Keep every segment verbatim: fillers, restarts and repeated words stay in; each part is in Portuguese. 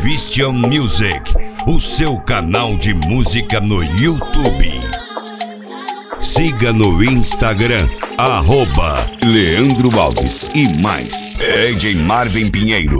Vistian Music, o seu canal de música no YouTube. Siga no Instagram, arroba Leandro Alves e mais D J Marvin Pinheiro.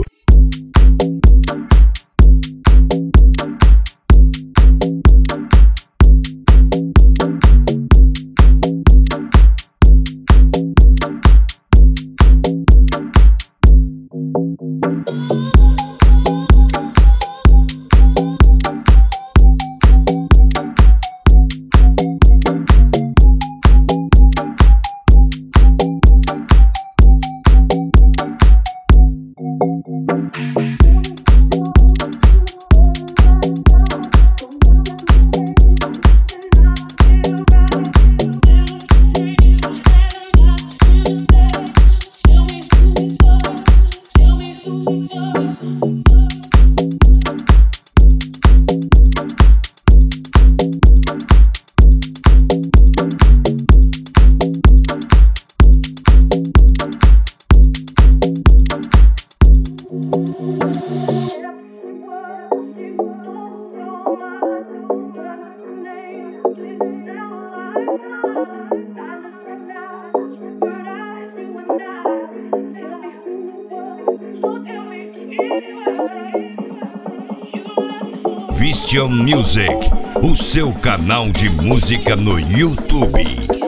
Vistian Music, o seu canal de música no YouTube.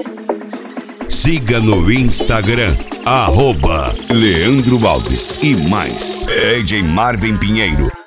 Siga no Instagram, arroba Leandro Alves e mais D J Marvin Pinheiro.